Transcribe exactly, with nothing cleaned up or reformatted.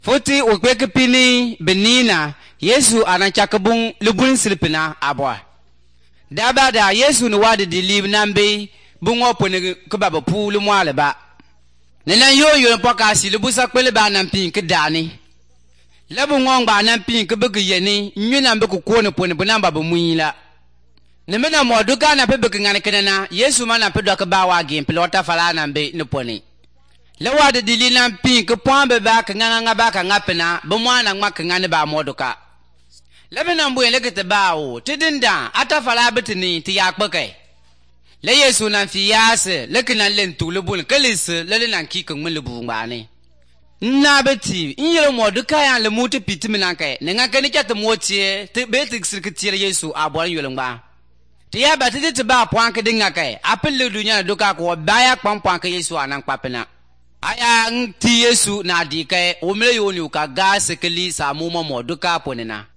Foti ukweke pini benina Yesu anachakabung lubun silpina abwa. Daba da Yesu ni wadi di lib nambe bungo pone kubaba pu lumwale ba. Nena yo yo mpoka si lubusa kwele ba nampin kedani. Labu ngong ba nampin kebege yeni nyu nambe kukwone pone bunamba bumuila. Nemena moduka na pebe ngane kenena Yesu mana pedo ka ba wa gem pelota fala nambe ne pone. Lawa de dili nampin ke poambe ba ka nganga ba ka ngapena bumwana ngma ka ngane ba moduka. Labe nambu elekete ba o tidinda ata fala betini ti yakbeke. Le Yesu nan fi yase lekina len tu le bul kelise le nan ki kan mun le bu ngane. Na beti nyere moduka ya le mutu pitiminan kai ne ngaka ni kyata motie te beti sirkiti Yesu abwan yolengba. Ti ya batiti te ba pwanke dinga kai apel le dunya doka ko baya kpampwanke Yesu anan kpapena. Aya nti Yesu na di kai o mele yoni ka ga sekeli sa mu mo moduka ponena.